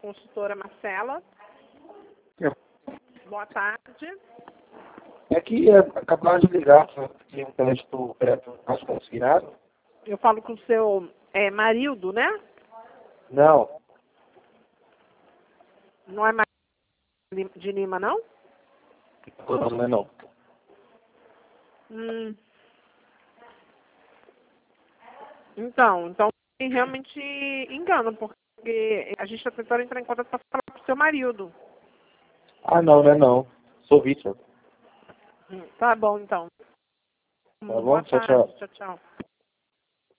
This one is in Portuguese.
consultora Marcela. Boa tarde. É que acabaram de ligar, tinha um crédito acho consignado. Eu falo com o seu marido, né? Não, Não é Maria de Lima, não? não é não. Então tem realmente engano, porque a gente está tentando entrar em contato para falar com o seu marido. Ah, não é não. Sou Vitor. Tá bom, então. Tá bom? Boa Tchau, tarde. tchau. Tchau, tchau.